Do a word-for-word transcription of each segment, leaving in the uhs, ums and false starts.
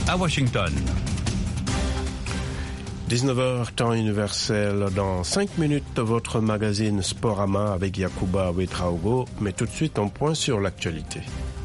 à Washington. dix-neuf heures, temps universel. Dans cinq minutes, votre magazine Sporama avec Yacouba Ouedraogo. Mais tout de suite, un point sur l'actualité.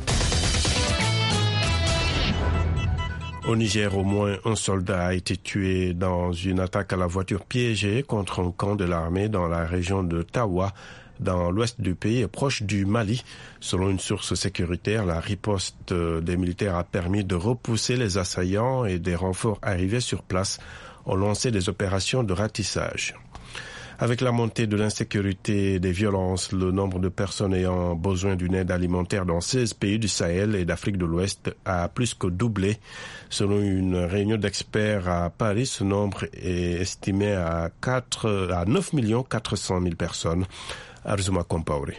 Au Niger, au moins un soldat a été tué dans une attaque à la voiture piégée contre un camp de l'armée dans la région de Tawa, dans l'ouest du pays et proche du Mali. Selon une source sécuritaire, la riposte des militaires a permis de repousser les assaillants et des renforts arrivés sur place ont lancé des opérations de ratissage. Avec la montée de l'insécurité et des violences, le nombre de personnes ayant besoin d'une aide alimentaire dans seize pays du Sahel et d'Afrique de l'Ouest a plus que doublé. Selon une réunion d'experts à Paris, ce nombre est estimé à, quatre, à neuf millions quatre cent mille personnes. Arzuma Kompaoré.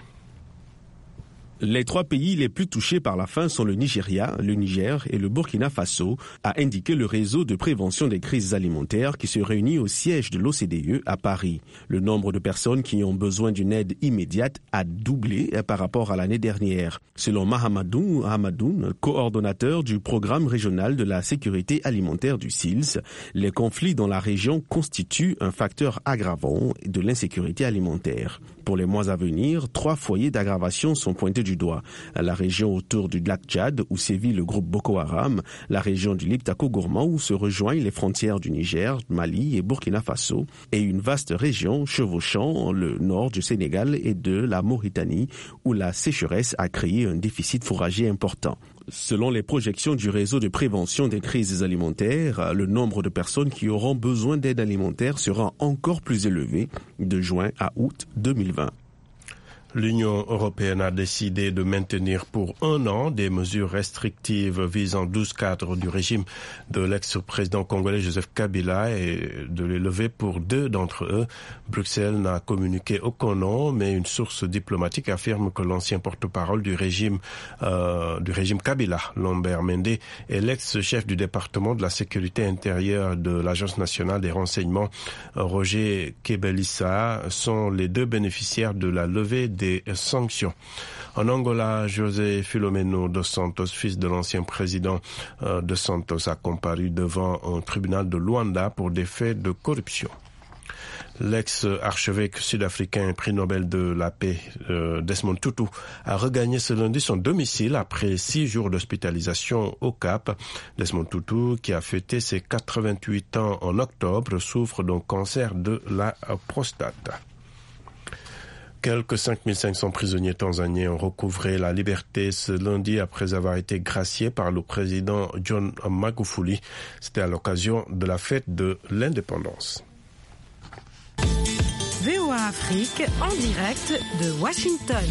Les trois pays les plus touchés par la faim sont le Nigeria, le Niger et le Burkina Faso, a indiqué le réseau de prévention des crises alimentaires qui se réunit au siège de l'O C D E à Paris. Le nombre de personnes qui ont besoin d'une aide immédiate a doublé par rapport à l'année dernière. Selon Mahamadou Hamadoun, coordonnateur du programme régional de la sécurité alimentaire du S I L S, les conflits dans la région constituent un facteur aggravant de l'insécurité alimentaire. Pour les mois à venir, trois foyers d'aggravation sont pointés du doigt. La région autour du lac Tchad où sévit le groupe Boko Haram, la région du Liptako-Gourmand où se rejoignent les frontières du Niger, Mali et Burkina Faso, et une vaste région chevauchant le nord du Sénégal et de la Mauritanie où la sécheresse a créé un déficit fourrager important. Selon les projections du réseau de prévention des crises alimentaires, le nombre de personnes qui auront besoin d'aide alimentaire sera encore plus élevé de juin à août deux mille vingt. L'Union européenne a décidé de maintenir pour un an des mesures restrictives visant douze cadres du régime de l'ex-président congolais Joseph Kabila et de les lever pour deux d'entre eux. Bruxelles n'a communiqué aucun nom, mais une source diplomatique affirme que l'ancien porte-parole du régime euh, du régime Kabila, Lambert Mende, et l'ex-chef du département de la sécurité intérieure de l'Agence nationale des renseignements, Roger Kebelissa, sont les deux bénéficiaires de la levée des des sanctions. En Angola, José Filomeno dos Santos, fils de l'ancien président euh, dos Santos, a comparu devant un tribunal de Luanda pour des faits de corruption. L'ex-archevêque sud-africain et prix Nobel de la paix, euh, Desmond Tutu, a regagné ce lundi son domicile après six jours d'hospitalisation au Cap. Desmond Tutu, qui a fêté ses quatre-vingt-huit ans en octobre, souffre d'un cancer de la prostate. Quelques cinq mille cinq cents prisonniers tanzaniens ont recouvré la liberté ce lundi après avoir été graciés par le président John Magufuli. C'était à l'occasion de la fête de l'indépendance. V O A Afrique en direct de Washington.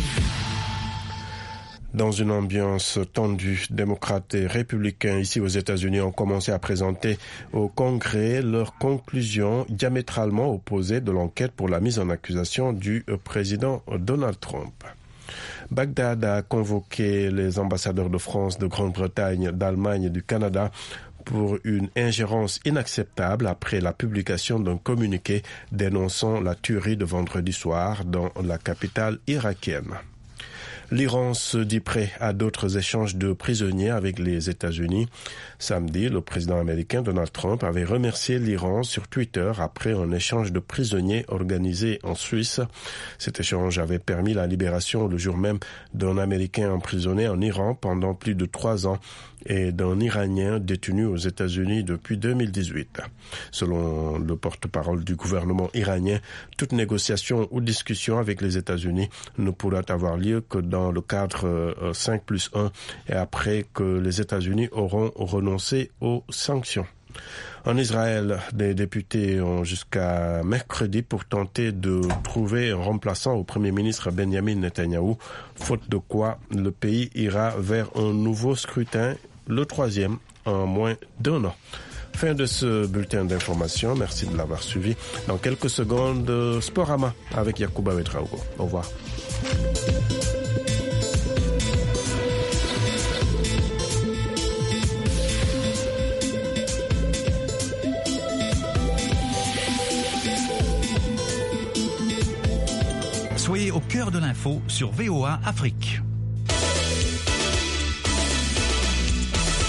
Dans une ambiance tendue, démocrates et républicains ici aux États-Unis ont commencé à présenter au Congrès leurs conclusions diamétralement opposées de l'enquête pour la mise en accusation du président Donald Trump. Bagdad a convoqué les ambassadeurs de France, de Grande-Bretagne, d'Allemagne et du Canada pour une ingérence inacceptable après la publication d'un communiqué dénonçant la tuerie de vendredi soir dans la capitale irakienne. L'Iran se dit prêt à d'autres échanges de prisonniers avec les États-Unis. Samedi, le président américain Donald Trump avait remercié l'Iran sur Twitter après un échange de prisonniers organisé en Suisse. Cet échange avait permis la libération le jour même d'un Américain emprisonné en Iran pendant plus de trois ans et d'un Iranien détenu aux États-Unis depuis deux mille dix-huit. Selon le porte-parole du gouvernement iranien, toute négociation ou discussion avec les États-Unis ne pourra avoir lieu que dans le cadre cinq plus un et après que les États-Unis auront renoncé aux sanctions. En Israël, des députés ont jusqu'à mercredi pour tenter de trouver un remplaçant au Premier ministre Benjamin Netanyahou, faute de quoi le pays ira vers un nouveau scrutin, le troisième en moins d'un an. Fin de ce bulletin d'information. Merci de l'avoir suivi. Dans quelques secondes, Sporama avec Yacouba Ouedraogo. Au revoir. Soyez au cœur de l'info sur V O A Afrique.